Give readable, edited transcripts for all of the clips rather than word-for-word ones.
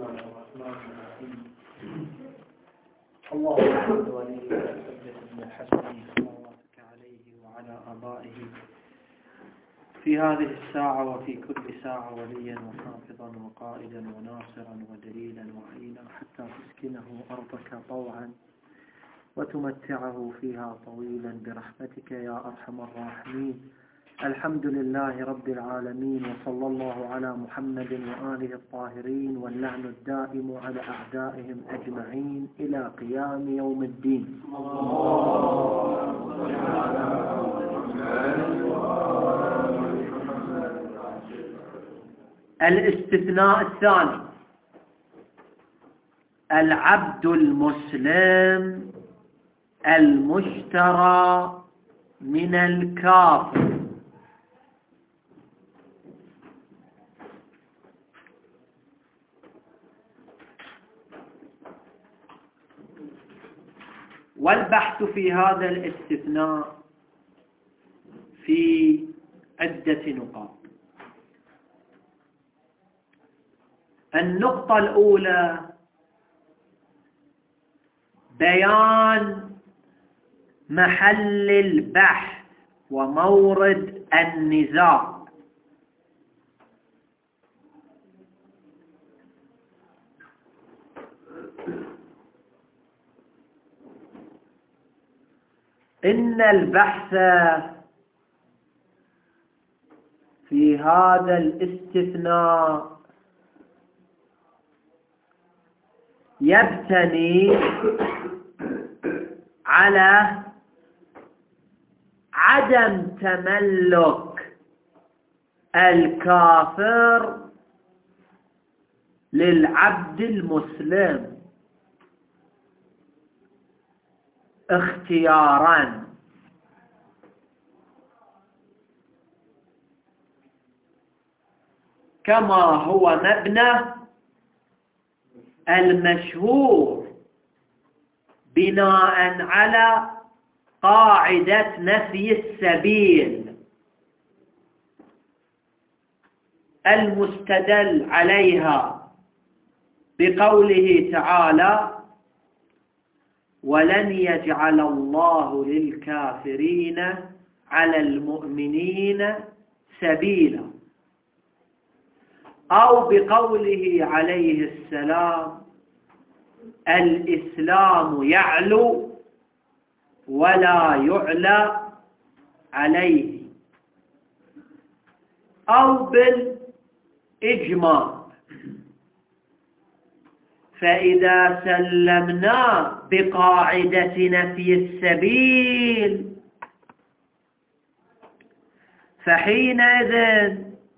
الله الرحمن الرحيم. اللهم صل ولي الحجة بن الحسن صلواتك عليه وعلى آبائه في هذه الساعة وفي كل ساعة وليا وحافظا وقائدا وناصرا ودليلا وعينا حتى تسكنه أرضك طوعا وتمتعه فيها طويلا برحمتك يا أرحم الراحمين. الحمد لله رب العالمين، وصلى الله على محمد وآله الطاهرين، واللعن الدائم على أعدائهم أجمعين إلى قيام يوم الدين. الاستثناء الثاني: العبد المسلم المشترى من الكافر. والبحث في هذا الاستثناء في عدة نقاط. النقطة الأولى: بيان محل البحث ومورد النزاع. إن البحث في هذا الاستثناء يبتني على عدم تملك الكافر للعبد المسلم اختيارا، كما هو مبنى المشهور بناء على قاعدة نفي السبيل المستدل عليها بقوله تعالى: ولن يجعل الله للكافرين على المؤمنين سبيلا، أو بقوله عليه السلام: الإسلام يعلو ولا يعلى عليه، أو بالإجماع. فإذا سلمنا بقاعدة نفي السبيل فحينئذ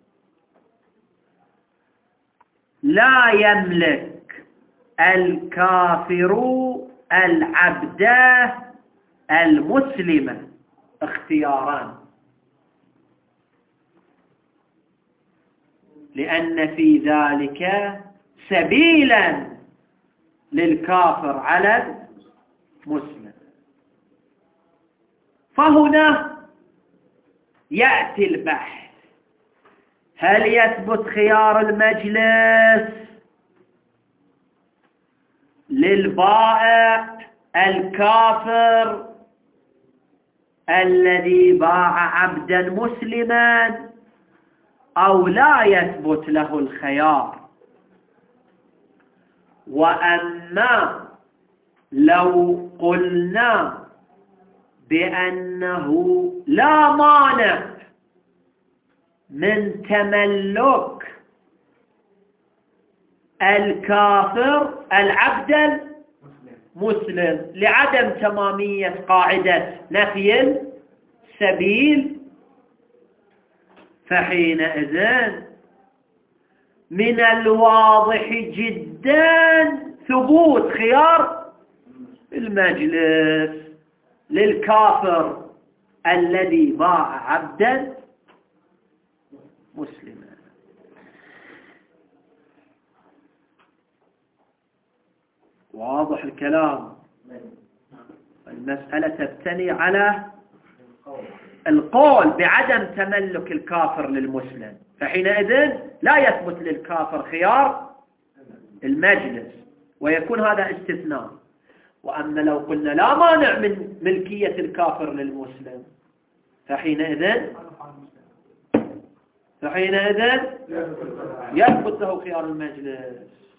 لا يملك الكافر العبد المسلم اختياران، لأن في ذلك سبيلا للكافر على المسلم. فهنا يأتي البحث: هل يثبت خيار المجلس للبائع الكافر الذي باع عبدا مسلما، أو لا يثبت له الخيار؟ وأما لو قلنا بأنه لا مانع من تملك الكافر العبد المسلم لعدم تمامية قاعدة نفي السبيل، فحينئذ من الواضح جدا ثبوت خيار المجلس للكافر الذي باع عبدا مسلما. واضح الكلام؟ المسألة تبتني على القول بعدم تملك الكافر للمسلم، فحينئذ لا يثبت للكافر خيار المجلس، ويكون هذا استثناء. وأما لو قلنا لا مانع من ملكية الكافر للمسلم فحينئذ يثبت له خيار المجلس،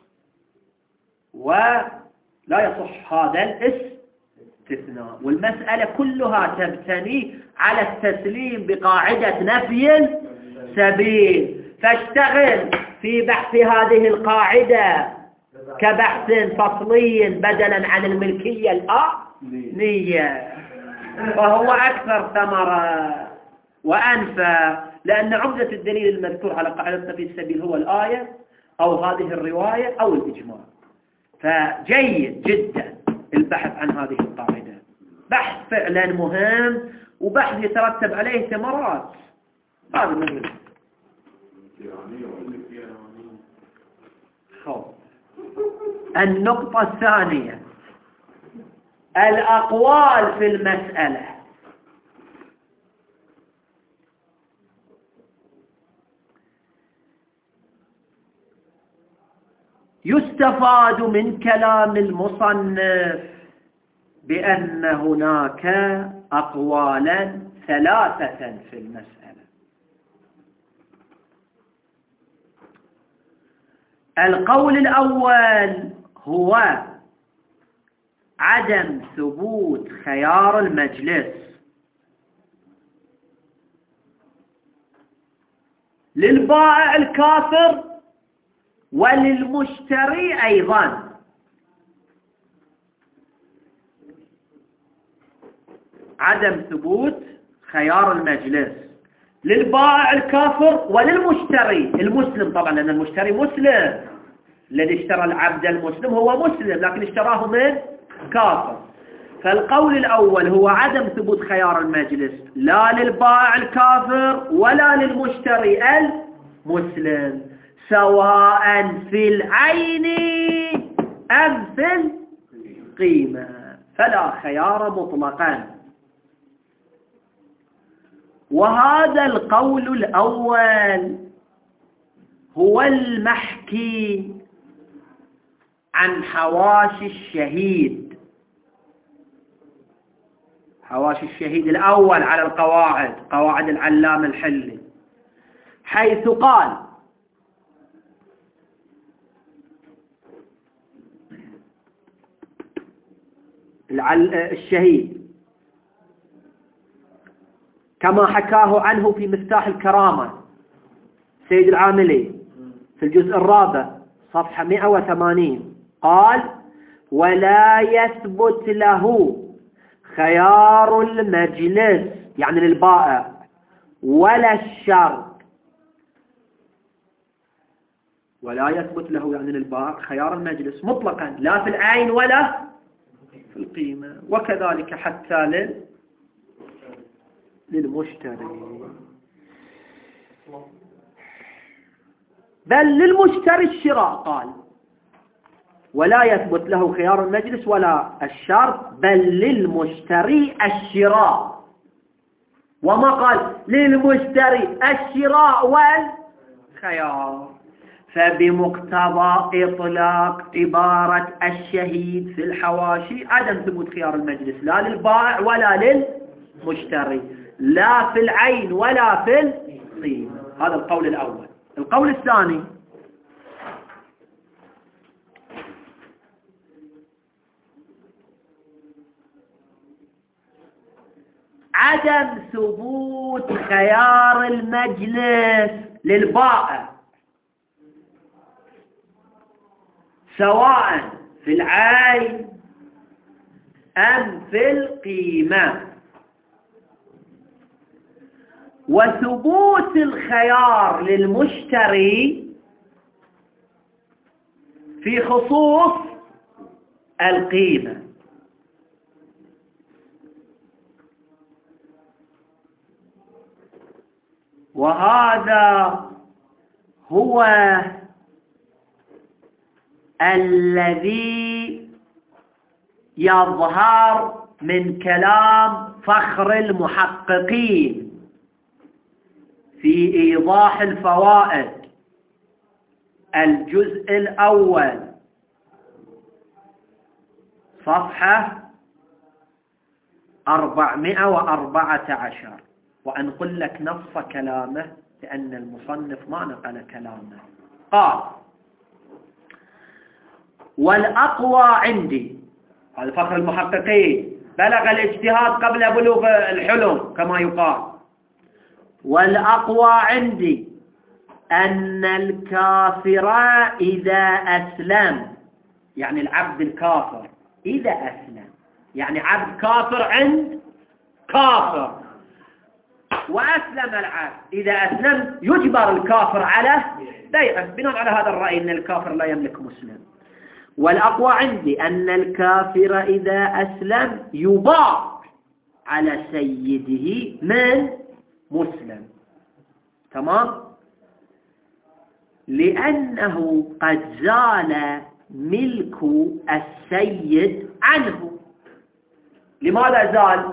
ولا يصح هذا الاستثناء. والمسألة كلها تبتني على التسليم بقاعدة نفي السبيل. فاشتغل في بحث هذه القاعدة كبحث فصلي بدلا عن الملكية الآنية، فهو أكثر ثمرة وأنفى، لأن عمدة الدليل المذكور على قاعدة نفي السبيل هو الآية أو هذه الرواية أو الإجماع. فجيد جدا البحث عن هذه القاعدة، بحث فعلا مهم وبحث يترتب عليه ثمرات. هذا مهم. النقطة الثانية الأقوال في المسألة. يستفاد من كلام المصنف بأن هناك أقوالا ثلاثة في المسألة. القول الأول هو عدم ثبوت خيار المجلس للبائع الكافر وللمشتري أيضا. عدم ثبوت خيار المجلس للبائع الكافر وللمشتري المسلم، طبعا لأن المشتري مسلم، الذي اشترى العبد المسلم هو مسلم لكن اشتراه من كافر. فالقول الأول هو عدم ثبوت خيار المجلس لا للبائع الكافر ولا للمشتري المسلم، سواء في العين أم في القيمة، فلا خيار مطلقا. وهذا القول الأول هو المحكي عن حواشي الشهيد. حواشي الشهيد الأول على القواعد، قواعد العلام الحلي، حيث قال الشهيد كما حكاه عنه في مفتاح الكرامة سيد العاملي في الجزء الرابع صفحة 180، قال: ولا يثبت له خيار المجلس يعني للبائع ولا الشرط. ولا يثبت له يعني للبائع خيار المجلس مطلقا، لا في العين ولا في القيمة، وكذلك حتى للمشتري، بل للمشتري الشراء. قال ولا يثبت له خيار المجلس ولا الشرط، بل للمشتري الشراء، وما قال للمشتري الشراء والخيار. فبمقتضى إطلاق عبارة الشهيد في الحواشي عدم ثبوت خيار المجلس لا للبائع ولا للمشتري، لا في العين ولا في القيمة. هذا القول الأول. القول الثاني عدم ثبوت خيار المجلس للبائع سواء في العين أم في القيمة، وثبوت الخيار للمشتري في خصوص القيمة. وهذا هو الذي يظهر من كلام فخر المحققين في إيضاح الفوائد الجزء الأول صفحة 414، وأنقل لك نص كلامه لأن المصنف ما نقل كلامه. قال: والأقوى عندي، هذا فخر المحققين، بلغ الاجتهاد قبل بلوغ الحلم كما يقال. والأقوى عندي أن الكافر إذا أسلم، يعني العبد الكافر إذا أسلم، يعني عبد كافر عند كافر، وأسلم العبد، إذا أسلم يجبر الكافر على بيعه بناء على هذا الرأي أن الكافر لا يملك مسلم. والأقوى عندي أن الكافر إذا أسلم يباع على سيده من مسلم. تمام؟ لأنه قد زال ملك السيد عنه. لماذا زال؟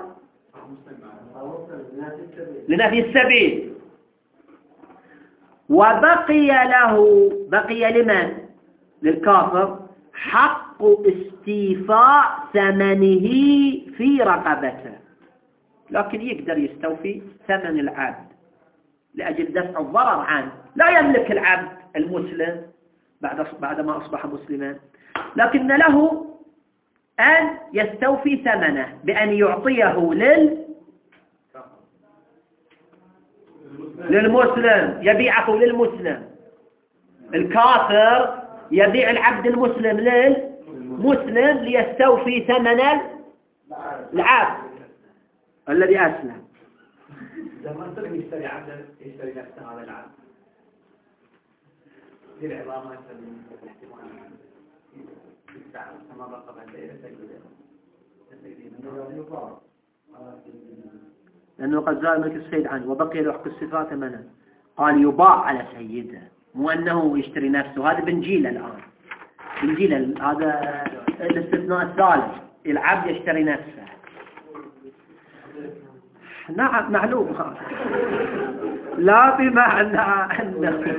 لنفي السبيل. وبقي له، بقي لمن؟ للكافر حق استيفاء ثمنه في رقبته، لكن يقدر يستوفي ثمن العبد لأجل دفع الضرر عنه. لا يملك العبد المسلم بعدما أصبح مسلما، لكن له أن يستوفي ثمنه بأن يعطيه للمسلم، يبيعه للمسلم. الكافر يبيع العبد المسلم للمسلم ليستوفي ثمن العبد الذي أسلم. لما نصير يشتري عبد يشتري نفسه على العبد، دي العظام الاحتمال يدفع كما بقى بعد لأنه قد زال ملك السيد عنه وبقي له حق الصفات ثمنه. قال يباع على سيده، مو أنه يشتري نفسه. هذا بنجيل الآن، بنجيل هذا الاستثناء الثالث، العبد يشتري نفسه. نعم معلوم، لا بمعنى أنه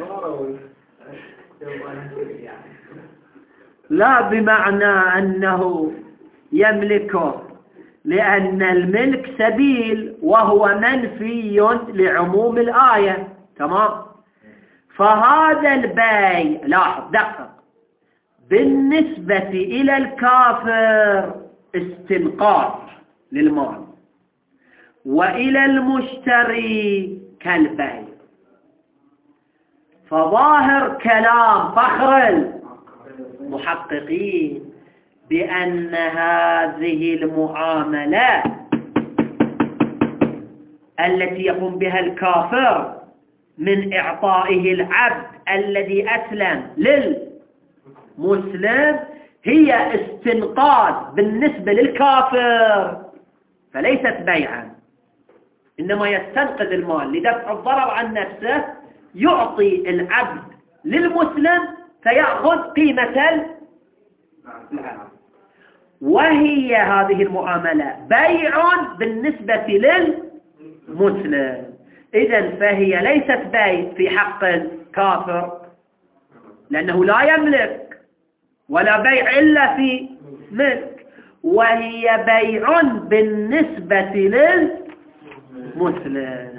لا بمعنى أنه يملكه، لأن الملك سبيل وهو منفي لعموم الآية. تمام؟ فهذا البيع، لاحظ دقق، بالنسبة إلى الكافر استنقاذ للمال، وإلى المشتري كالبيع. فظاهر كلام فخر المحققين بأن هذه المعاملة التي يقوم بها الكافر من إعطائه العبد الذي أسلم للمسلم هي استنقاذ بالنسبة للكافر، فليست بيعا، إنما يستنقذ المال لدفع الضرر عن نفسه، يعطي العبد للمسلم فيأخذ قيمة العبد. وهي هذه المعاملة بيع بالنسبة للمسلم. إذن فهي ليست بيع في حق الكافر لأنه لا يملك، ولا بيع إلا في ملك، وهي بيع بالنسبة للمسلم.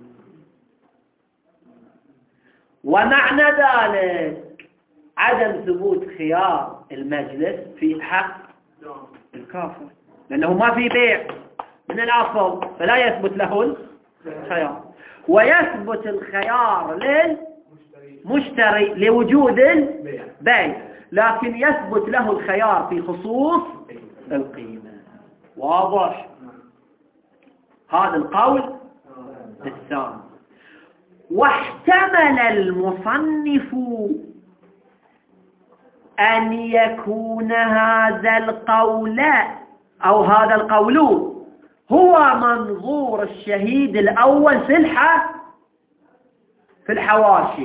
ومعنى ذلك عدم ثبوت خيار المجلس في حق الكافر، لأنه ما في بيع من الأصل، فلا يثبت له الخيار. ويثبت الخيار للمشتري لوجود البيع، لكن يثبت له الخيار في خصوص القيمة. واضح؟ هذا القول الثاني. واحتمل المصنف أن يكون هذا القول أو هذا القول هو منظور الشهيد الأول في الحواشي.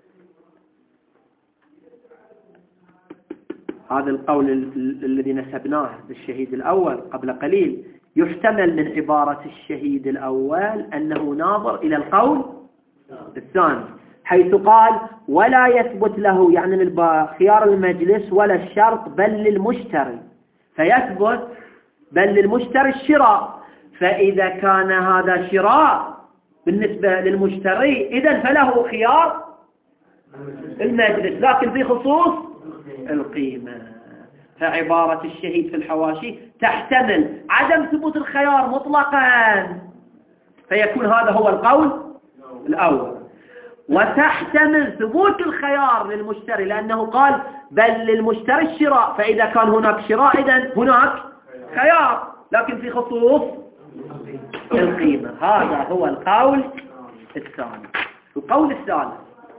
هذا القول الذي نسبناه للشهيد الأول قبل قليل يحتمل من عبارة الشهيد الأول أنه ناظر إلى القول الثاني، حيث قال ولا يثبت له، يعني خيار المجلس ولا الشرط بل للمشتري، فيثبت بل للمشتري الشراء. فإذا كان هذا شراء بالنسبة للمشتري إذن فله خيار المجلس، لكن في خصوص القيمة. فعبارة الشهيد في الحواشي تحتمل عدم ثبوت الخيار مطلقا، فيكون هذا هو القول الأول، وتحتمل ثبوت الخيار للمشتري لأنه قال بل للمشتري الشراء، فإذا كان هناك شراء إذن هناك خيار، لكن في خصوص القيمة. هذا هو القول الثاني. القول الثالث: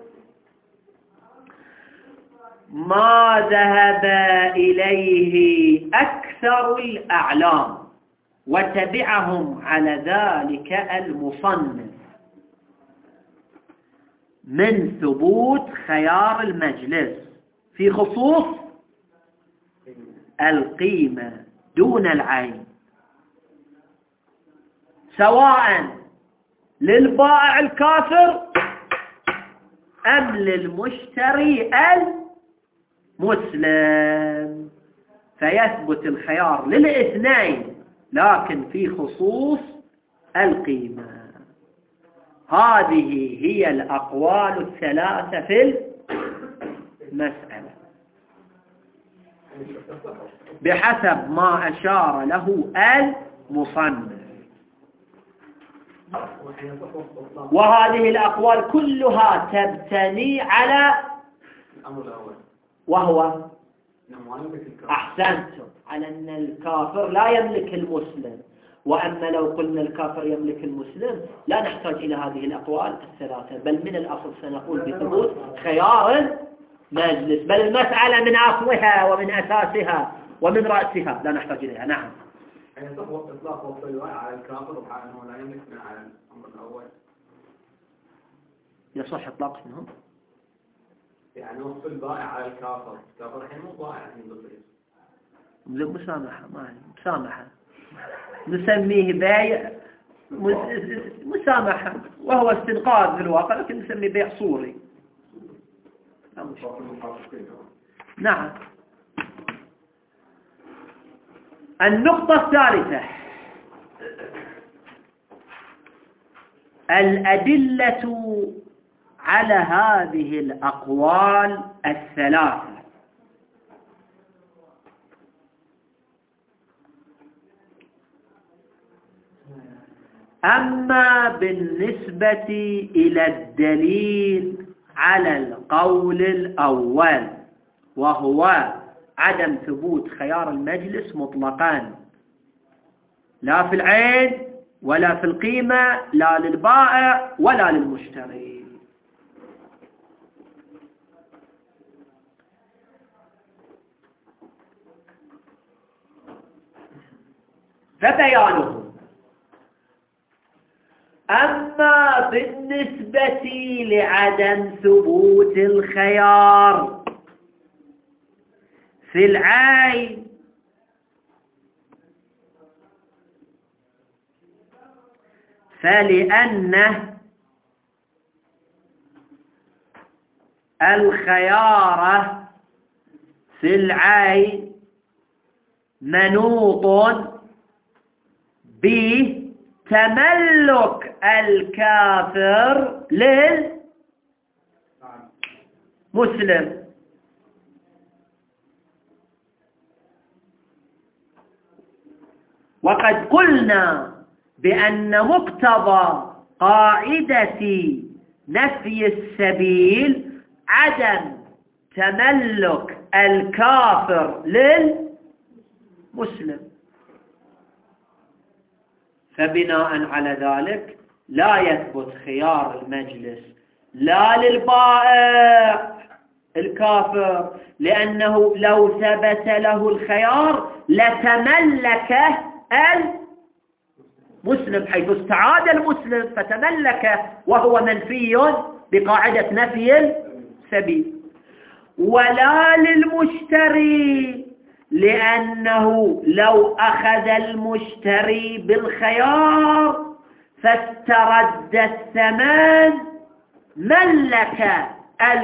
ما ذهب إليه أكثر الأعلام وتبعهم على ذلك المصنف من ثبوت خيار المجلس في خصوص القيمة دون العين، سواء للبائع الكافر أم للمشتري المسلم، فيثبت الخيار للاثنين لكن في خصوص القيمة. هذه هي الأقوال الثلاثة في المسألة بحسب ما أشار له المصنف. وهذه الأقوال كلها تبتني على الأمر الأول، وهو أحسنتم على أن الكافر لا يملك المسلم، وأما لو قلنا الكافر يملك المسلم لا نحتاج إلى هذه الأقوال الثلاثة، بل من الأصل سنقول بثبوت خيار مجلس، بل المسألة من أصلها ومن أساسها ومن رأسها لا نحتاج إليها. نعم. يعني يصح إطلاق وصف البائع على الكافر وحال أنه لا يملك من على الأمر الأول. يصح إطلاق منهم؟ يعني وصف البائع على الكافر، الكافر الحين مو بائع الحين بالضبط. مسامحة، ما مسامحة نسميه بيع مسامحة، وهو استنقاذ في الواقع، لكن نسميه بيع صوري. نعم. النقطة الثالثة: الأدلة على هذه الأقوال الثلاثة. أما بالنسبة إلى الدليل على القول الأول وهو عدم ثبوت خيار المجلس مطلقا، لا في العين ولا في القيمة، لا للبائع ولا للمشتري، فبيانه: أما بالنسبة لعدم ثبوت الخيار في العين فلأن الخيار في العين منوط بتملك الكافر للمسلم، وقد قلنا بأن مقتضى قاعدة نفي السبيل عدم تملك الكافر للمسلم، فبناء على ذلك لا يثبت خيار المجلس لا للبائع الكافر، لأنه لو ثبت له الخيار لتملكه المسلم، حيث استعاد المسلم فتملكه وهو منفي بقاعدة نفي السبيل، ولا للمشتري، لأنه لو أخذ المشتري بالخيار فاسترد الثمن ملك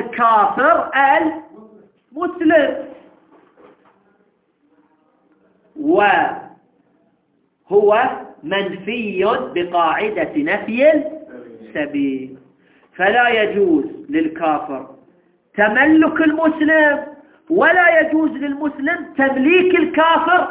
الكافر المسلم، وهو منفي بقاعدة نفي السبيل. فلا يجوز للكافر تملك المسلم، ولا يجوز للمسلم تمليك الكافر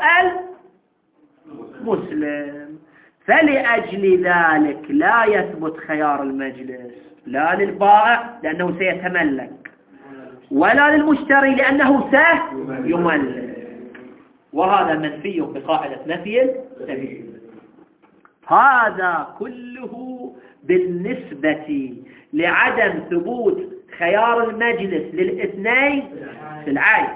المسلم. فلأجل ذلك لا يثبت خيار المجلس لا للبائع لأنه سيتملك، ولا للمشتري لأنه سيملك، وهذا منفي بقاعدة نفي السبيل. هذا كله بالنسبة لعدم ثبوت خيار المجلس للاثنين في العين.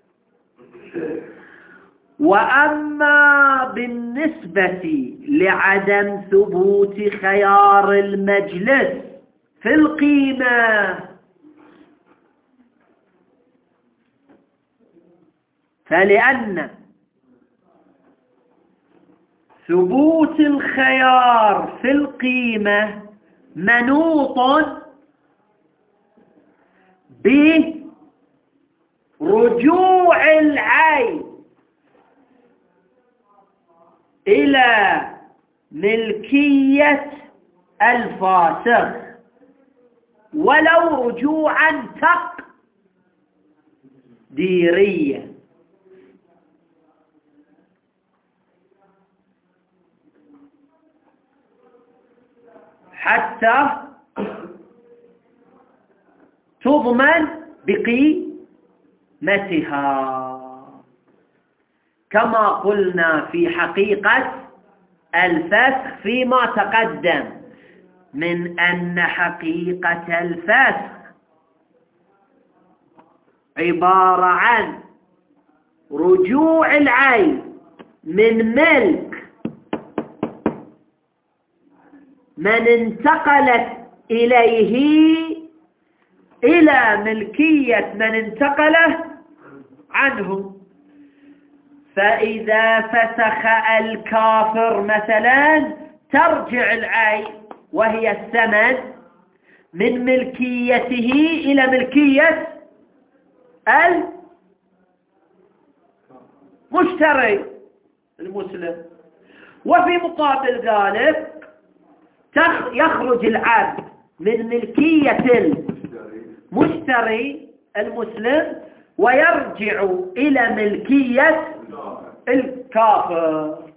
وأما بالنسبة لعدم ثبوت خيار المجلس في القيمة فلأن ثبوت الخيار في القيمة منوط برجوع العين إلى ملكية الفاسخ ولو رجوعا تقديريا. حتى تضمن بقيمتها، كما قلنا في حقيقة الفسخ فيما تقدم من أن حقيقة الفسخ عبارة عن رجوع العين من ملك من انتقلت إليه إلى ملكية من انتقله عنه. فإذا فسخ الكافر مثلا ترجع العين وهي الثمن من ملكيته إلى ملكية المشتري المسلم. وفي مقابل ذلك يخرج العبد من ملكية المشتري المسلم ويرجع إلى ملكية الكافر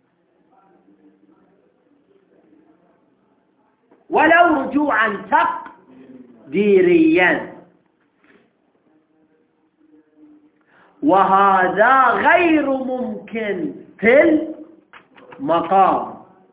ولو رجوعا تقديريا. وهذا غير ممكن في المقام،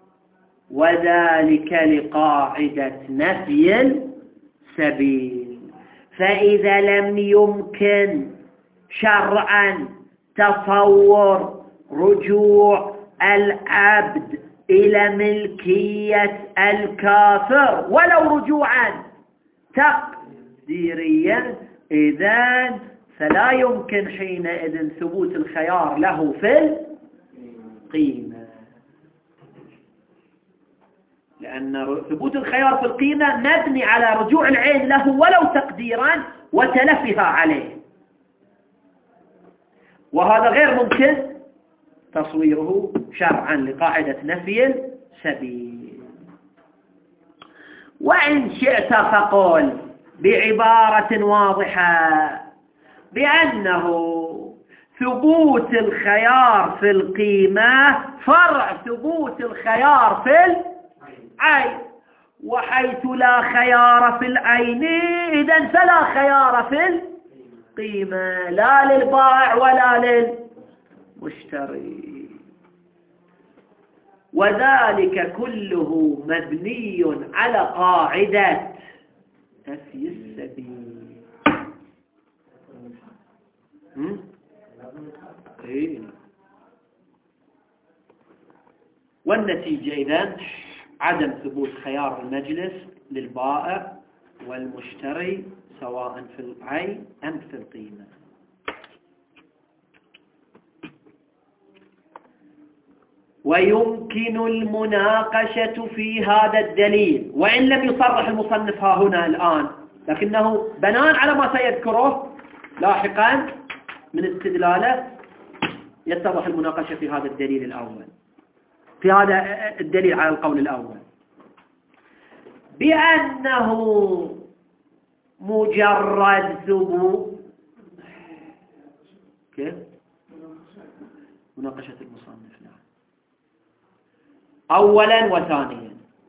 وذلك لقاعدة نفي السبيل. فإذا لم يمكن شرعا تصور رجوع العبد إلى ملكية الكافر ولو رجوعا تقديريا، إذن فلا يمكن حينئذ ثبوت الخيار له في القيمة، لأن ثبوت الخيار في القيمة مبني على رجوع العين له ولو تقديرا وتلفها عليه، وهذا غير ممكن تصويره شرعا لقاعدة نفي السبيل. وإن شئت فقل بعبارة واضحة بأنه ثبوت الخيار في القيمة فرع ثبوت الخيار في العين، وحيث لا خيار في العين إذن فلا خيار في القيمة لا للبائع ولا للمشتري. وذلك كله مبني على قاعدة نفي السبيل. والنتيجة إذن عدم ثبوت خيار المجلس للبائع والمشتري سواء في العين أم في القيمة. ويمكن المناقشة في هذا الدليل، وإن لم يصرح المصنف ها هنا الآن، لكنه بناء على ما سيذكره لاحقا من استدلاله يتضح المناقشة في هذا الدليل الأول، في هذا الدليل على القول الأول، بأنه مجرد ثبوت. كيف؟ مناقشة المصنف، نعم، أولا وثانيا،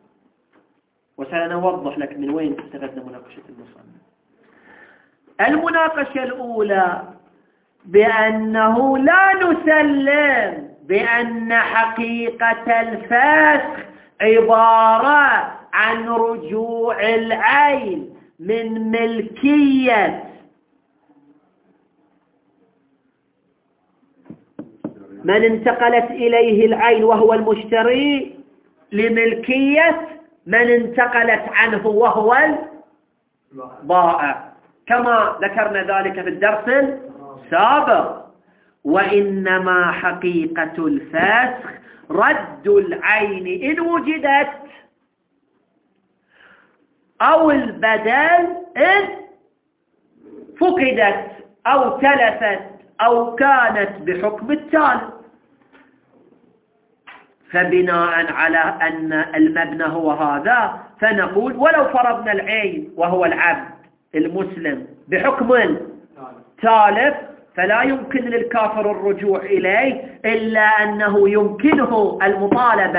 وسنوضح لك من وين استفدنا مناقشة المصنف. المناقشة الأولى بأنه لا نسلم بأن حقيقة الفسخ عبارة عن رجوع العين من ملكية من انتقلت إليه العين وهو المشتري لملكية من انتقلت عنه وهو البائع، كما ذكرنا ذلك في الدرس السابق. وإنما حقيقة الفسخ رد العين إن وجدت، أو البدل إن فقدت أو تلفت أو كانت بحكم التالي. فبناء على أن المبنى هو هذا فنقول ولو فرضنا العين وهو العبد المسلم بحكم تالف فلا يمكن للكافر الرجوع إليه، إلا أنه يمكنه المطالبة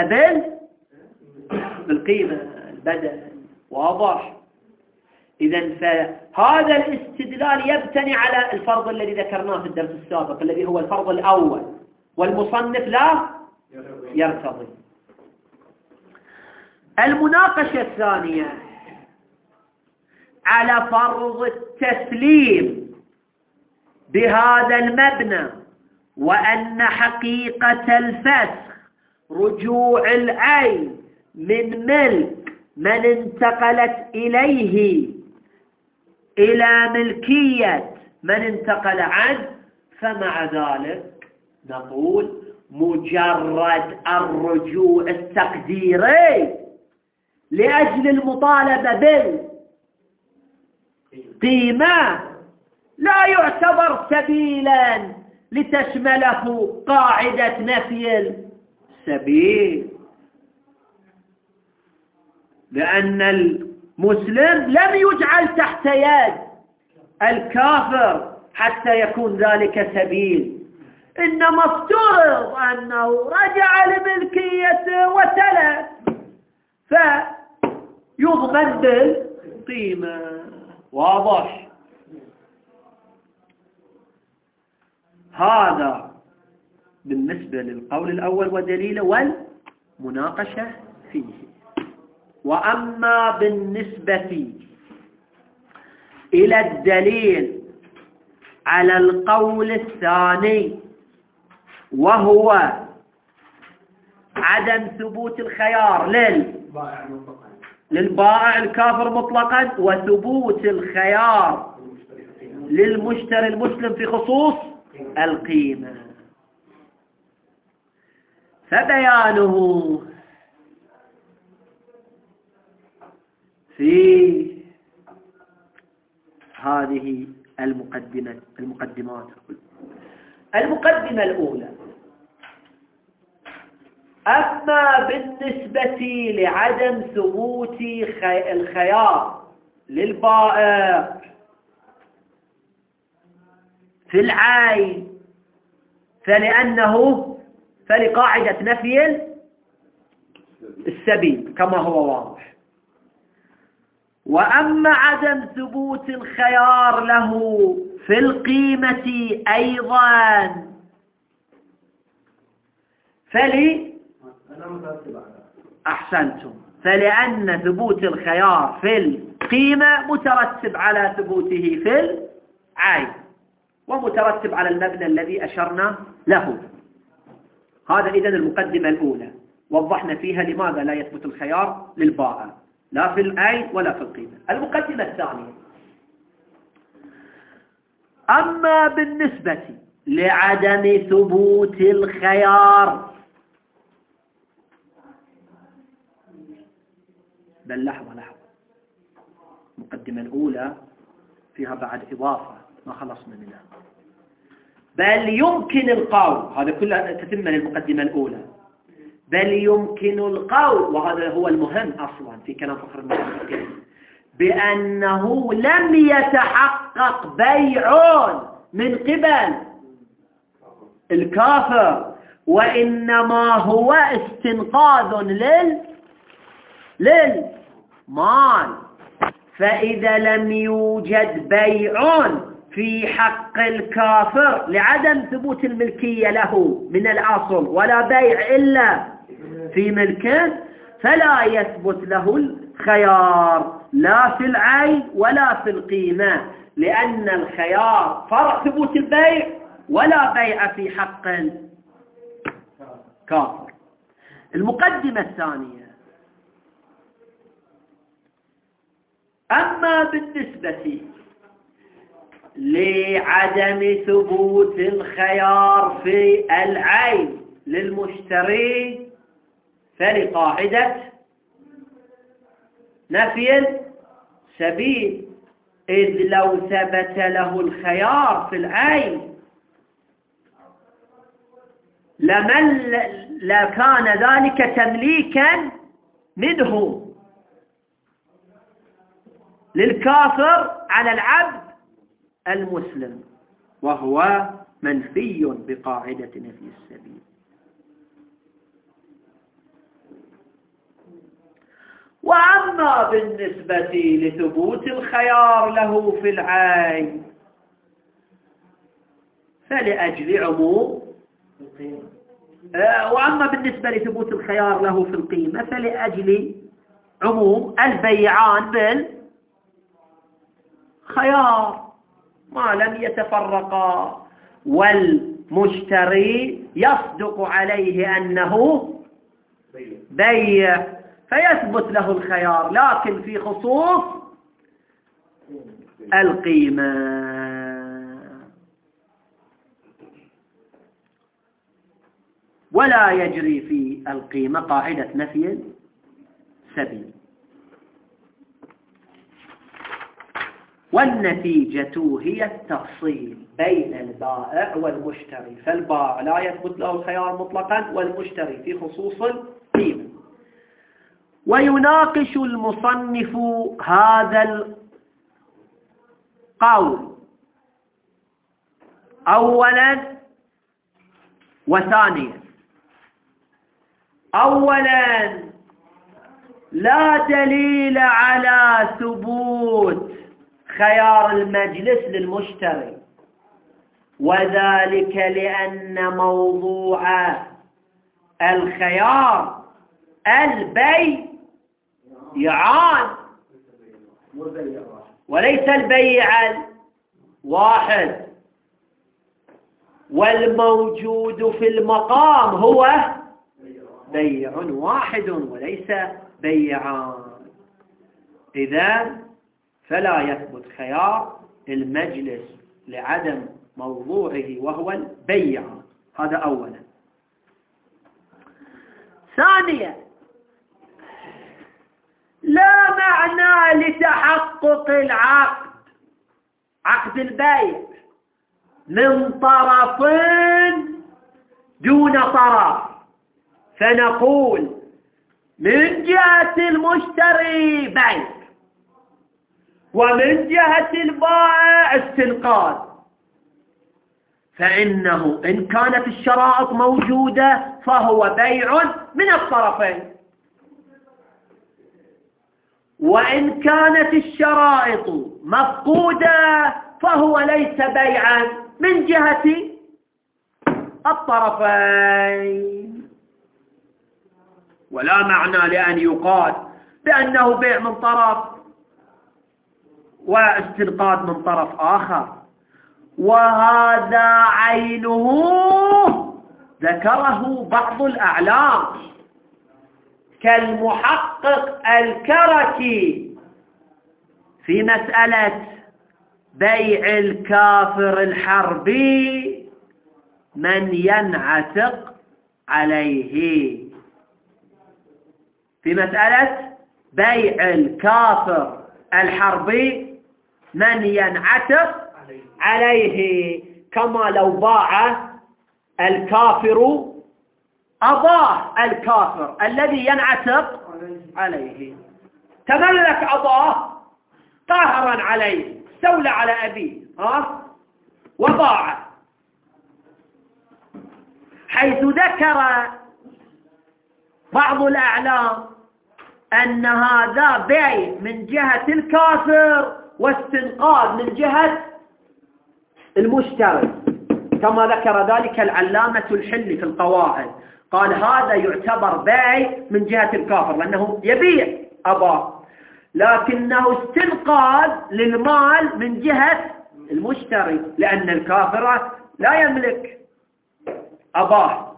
بالقيمة البدل. واضح؟ إذن فهذا الاستدلال يبتني على الفرض الذي ذكرناه في الدرس السابق الذي هو الفرض الأول، والمصنف لا يرتضي. المناقشة الثانية على فرض التسليم بهذا المبنى، وأن حقيقة الفسخ رجوع العين من ملك من انتقلت إليه إلى ملكية من انتقل عنه. فمع ذلك نقول مجرد الرجوع التقديري لأجل المطالبة بالقيمة لا يعتبر سبيلا لتشمله قاعدة نفي السبيل، لأن المسلم لم يجعل تحت يد الكافر حتى يكون ذلك سبيل، إنما افترض أنه رجع لملكيته وتلف فيضمن بالقيمة. واضح؟ هذا بالنسبة للقول الأول ودليله والمناقشة فيه. وأما بالنسبة إلى الدليل على القول الثاني وهو عدم ثبوت الخيار للبائع الكافر مطلقا، وثبوت الخيار للمشتري المسلم في خصوص القيمة، فبيانه في هذه المقدمات. المقدمة الأولى: أما بالنسبة لعدم ثبوت الخيار للبائع في العين فلقاعدة نفي السبيل كما هو واضح. وأما عدم ثبوت الخيار له في القيمة أيضا أحسنتم، فلأن ثبوت الخيار في القيمة مترتب على ثبوته في العين، ومترتب على المبنى الذي أشرنا له. هذا إذن المقدمة الأولى، وضحنا فيها لماذا لا يثبت الخيار للبائع لا في العين ولا في القيمة. المقدمة الثانية: أما بالنسبة لعدم ثبوت الخيار، بل لحظة المقدمة الأولى فيها بعد إضافة ما خلصنا منها. بل يمكن القول، هذا كله تتمة للمقدمة الأولى، بل يمكن القول، وهذا هو المهم أصلا في كلام فخر المحققين، بأنه لم يتحقق بيع من قبل الكافر، وإنما هو استنقاذ للمال. فإذا لم يوجد بيع في حق الكافر لعدم ثبوت الملكية له من الأصل، ولا بيع إلا في ملكه، فلا يثبت له الخيار لا في العين ولا في القيمة، لأن الخيار فرع ثبوت البيع، ولا بيع في حق الكافر. المقدمة الثانية: أما بالنسبة لعدم ثبوت الخيار في العين للمشتري فلقاعدة نفي السبيل، إذ لو ثبت له الخيار في العين لكان ذلك تمليكا منه للكافر على العبد المسلم، وهو منفي بقاعدة نفي السبيل. وأما بالنسبة لثبوت الخيار له في العين فلأجل عموم، وأما بالنسبة لثبوت الخيار له في القيمة فلأجل عموم البيعان بالخيار ما لم يتفرقا، والمشتري يصدق عليه أنه بيع فيثبت له الخيار، لكن في خصوص القيمة. ولا يجري في القيمة قاعدة نفي السبيل. والنتيجة هي التفصيل بين البائع والمشتري، فالبائع لا يثبت له الخيار مطلقا، والمشتري في خصوص القيمة. ويناقش المصنف هذا القول أولا وثانيا. أولا: لا دليل على ثبوت خيار المجلس للمشتري، وذلك لأن موضوع الخيار البيعان وليس البيع الواحد، والموجود في المقام هو بيع واحد وليس بيعان. إذن فلا يثبت خيار المجلس لعدم موضوعه وهو البيع. هذا أولا. ثانيا: لا معنى لتحقق العقد، عقد البيع، من طرفين دون طرف، فنقول من جهة المشتري بيع ومن جهة البائع استنقاذ، فإنه إن كانت الشرائط موجودة فهو بيع من الطرفين، وإن كانت الشرائط مفقودة فهو ليس بيعا من جهة الطرفين. ولا معنى لأن يقال بأنه بيع من طرف واستنقاذ من طرف آخر، وهذا عينه ذكره بعض الأعلام كالمحقق الكركي في مسألة بيع الكافر الحربي من ينعتق عليه، في مسألة بيع الكافر الحربي من ينعتق عليه، كما لو باع الكافر أباه الكافر الذي ينعتق عليه، تملك أباه قهرا عليه، استولى على أبيه وباع، حيث ذكر بعض الأعلام أن هذا بيع من جهة الكافر واستنقاذ من جهة المشتري، كما ذكر ذلك العلامة الحلي في القواعد، قال هذا يعتبر بيع من جهة الكافر لأنه يبيع أباه، لكنه استنقاذ للمال من جهة المشتري، لأن الكافر لا يملك أباه،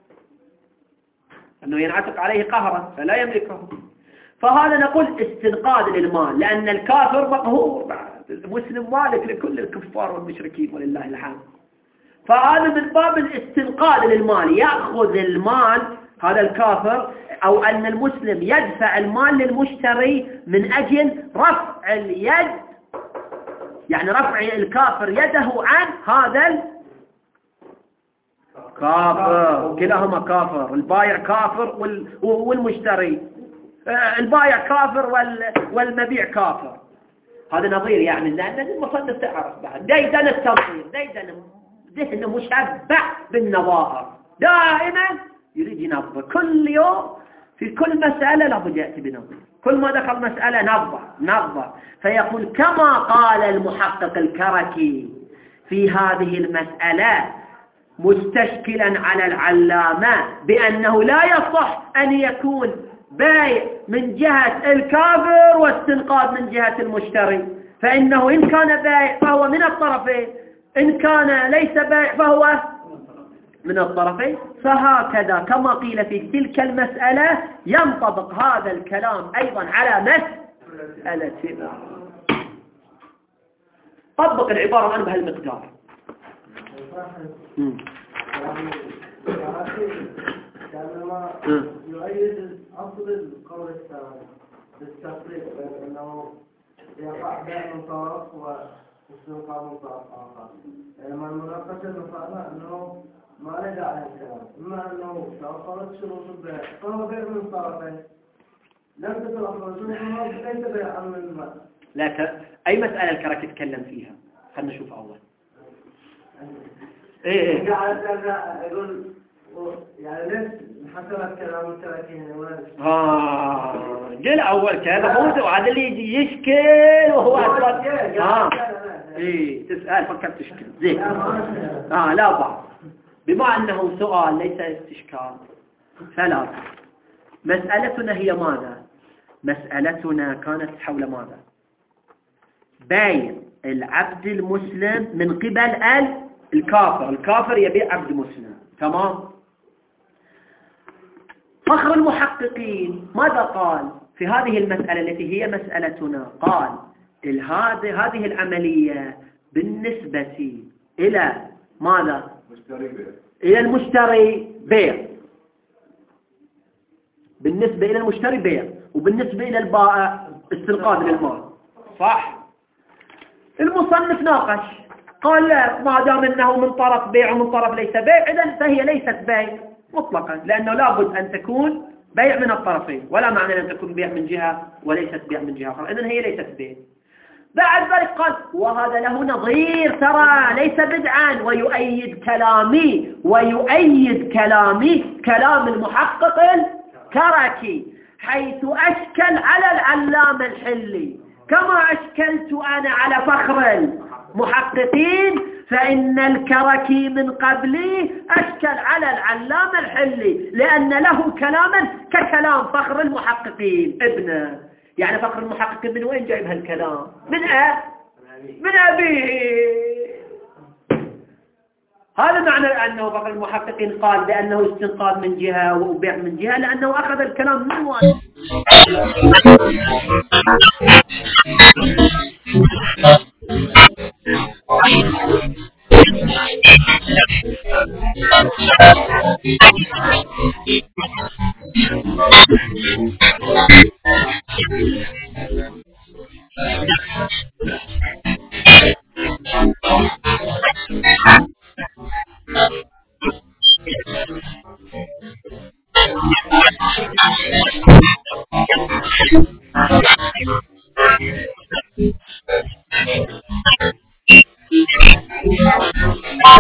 أنه ينعتق عليه قهرا فلا يملكه، فهذا نقول استنقاذ للمال، لأن الكافر مقهور، المسلم مالك لكل الكفار والمشركين ولله الحمد، فهذا من باب الاستنقاذ للمال، يأخذ المال هذا الكافر، أو أن المسلم يدفع المال للمشتري من أجل رفع اليد، يعني رفع الكافر يده عن هذا الكافر، كلاهما كافر، البائع كافر والمشتري، البائع كافر والمبيع كافر. هذا نظير يعني، لأن المصنف تعرف بعد ديدن التنظير، ديدن ذهن مشبع بالنظائر، دائما يريد ينظر، كل يوم في كل مسألة لابد يأتي بنظر، كل ما دخل مسألة نظر، فيقول كما قال المحقق الكركي في هذه المسألة مستشكلا على العلامة بأنه لا يصح أن يكون بيع من جهة الكافر واستنقاذ من جهة المشتري، فإنه إن كان بيع فهو من الطرفين، إن كان ليس بيع فهو من الطرفين، فهكذا كما قيل في تلك المسألة ينطبق هذا الكلام أيضا على مسألتنا. طبق العبارة عن بهالمقدار. يؤيد أصل القول الثاني بالتفريق بين أنه يقع بيع من طرف واستنقاذ من طرف آخر، لما المناقشة المفاهمة أنه ما له داعي للكلام، إما أنه توفرت شروط البيع فهو بيع من طرفين، لم تتوفر شروط ليس بيعا من المال. لا أي مسألة الكرك يتكلم فيها، خلنا نشوف أول. يقول يعني ليش حسب كلام الكراكين جل أول كذا هو هذا اللي يجي يشكل وهو أصلا تسأل فكرت تشكل زين لا بعض، بما أنه سؤال ليس استشكال. ثلاثة، مسألتنا هي ماذا؟ مسألتنا كانت حول ماذا؟ بيع العبد المسلم من قبل الكافر يبيع عبد مسلم، تمام؟ فخر المحققين ماذا قال في هذه المسألة التي هي مسألتنا؟ قال هذه العملية بالنسبة إلى ماذا؟ إلى المشتري بيع، بالنسبة إلى المشتري بيع، وبالنسبة إلى البائع استنقاذ للمال، صح؟ المصنف ناقش، قال لا، ما دام أنه من طرف بيع ومن طرف ليس بيع، إذن فهي ليست بيع مطلقا، لأنه لابد أن تكون بيع من الطرفين، ولا معنى أن تكون بيع من جهة وليست بيع من جهة أخرى، إذن هي ليست بيع. بعد ذلك قال وهذا له نظير، ترى ليس بدعا، ويؤيد كلامي كلام المحقق الكركي، حيث أشكل على العلامة الحلي كما أشكلت أنا على فخر المحققين، فإن الكركي من قبلي أشكل على العلامة الحلي، لأن له كلاما ككلام فخر المحققين ابنه. يعني فخر المحققين من وين جايب هالكلام؟ من أبيه. هذا معنى أنه فخر المحققين قال بأنه استنقاذ من جهة وبيع من جهة، لأنه أخذ الكلام من وين.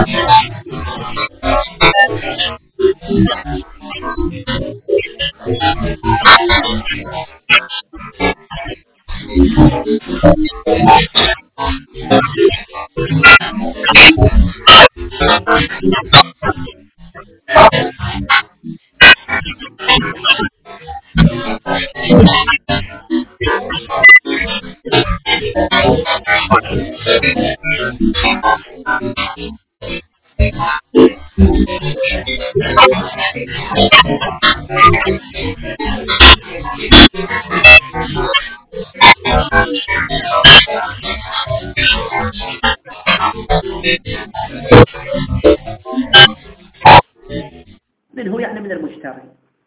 من هو يعني من المشتري.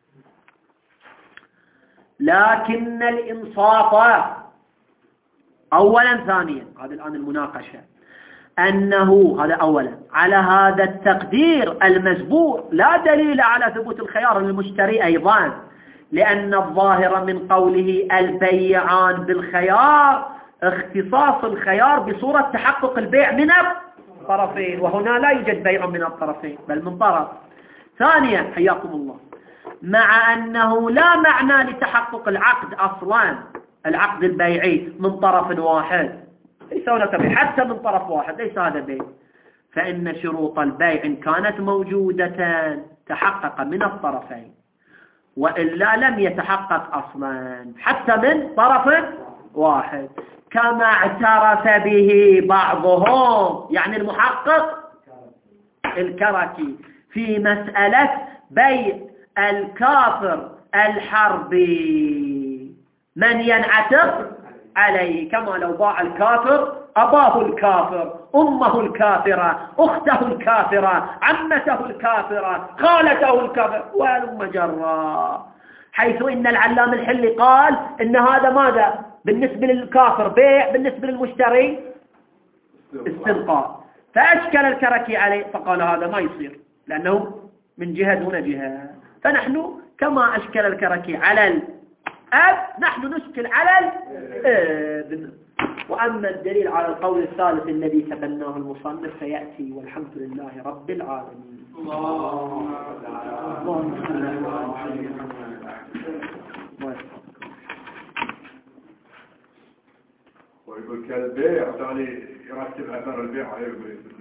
لكن الإنصاف أولا ثانيا، هذا الآن المناقشة، أنه هذا أولا على هذا التقدير المسبور لا دليل على ثبوت الخيار للمشتري أيضا، لأن الظاهر من قوله البيعان بالخيار اختصاص الخيار بصورة تحقق البيع من الطرفين، وهنا لا يوجد بيع من الطرفين بل من طرف. ثانيا حياكم الله، مع أنه لا معنى لتحقق العقد أصلا، العقد البيعي من طرف واحد ليس هناك بيع، حتى من طرف واحد ليس هذا بيع، فإن شروط البيع إن كانت موجودة تحقق من الطرفين، وإلا لم يتحقق أصلا حتى من طرف واحد، كما اعترف به بعضهم، يعني المحقق الكركي في مسألة بيع الكافر الحربي من ينعتق عليه، كما لو باع الكافر أباه الكافر، أمه الكافرة، أخته الكافرة، عمته الكافرة، خالته الكافرة والمجرى، حيث إن العلام الحلي قال إن هذا ماذا بالنسبة للكافر بيع، بالنسبة للمشتري استنقاء، فأشكل الكركي عليه فقال هذا ما يصير لأنه من جهة دون جهة. فنحن كما أشكل الكركي على الأب نحن نشكل على الابن. وأما الدليل على القول الثالث الذي تبناه المصنف فيأتي، والحمد لله رب العالمين. اللهم صل على ويقول كالبيع يعني يرتب أثر البيع عليه.